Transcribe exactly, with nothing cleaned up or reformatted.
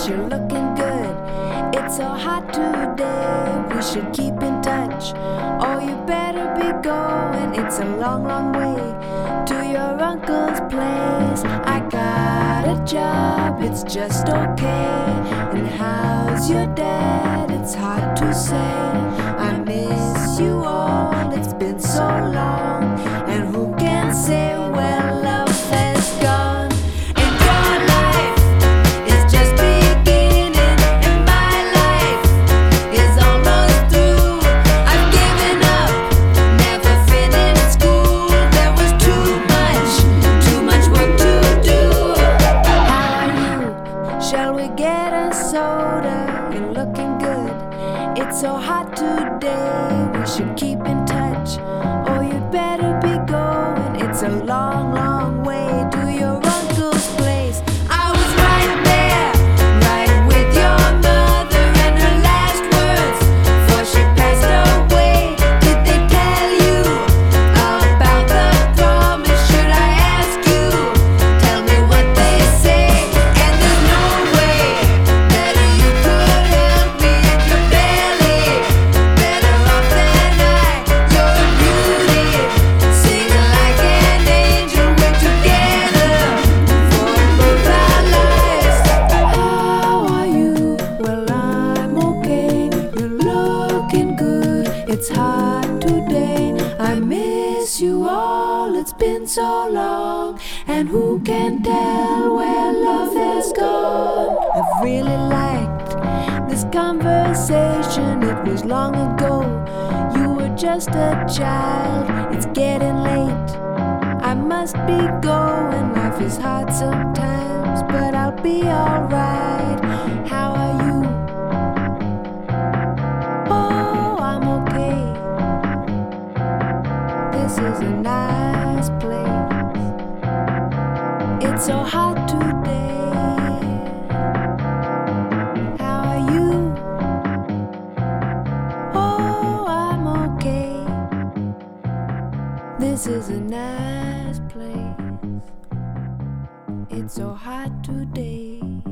you're looking good. It's so hot today, we should keep in touch. Oh, you better be going, it's a long, long way to your uncle's place. I got a job, it's just okay. And how's your dad? It's hard to say. I miss you all, it's been so long. And who can say where love has gone? And your life is just beginning, and my life is almost through. I've given up, never finished school. There was too much, too much work to do. How are you? Shall we get a soda? You're looking good. It's so hot today, we should keep in touch. Oh, you'd better be going, it's a long, long way to your uncle's place. I was right there, right with your mother and her last words before she passed away. Did they tell you about the promise? Should I ask you? Tell me what they say. And there's no way that you could help me if you're barely better off than I. You're a beauty, singing like an angel. We're together for both our lives. How are you? Well, I'm okay. You're looking good. It's hot today. I miss you all. It's been so long. And who can tell where love has gone? I've really liked this conversation. It was long ago. You were just a child. It's getting late. I must be going. Life is hard sometimes, but I'll be alright. How are you? Oh, I'm okay. This is a nice place. It's so hot today. How are you? Oh, I'm okay. This is a nice place. It's so hot today.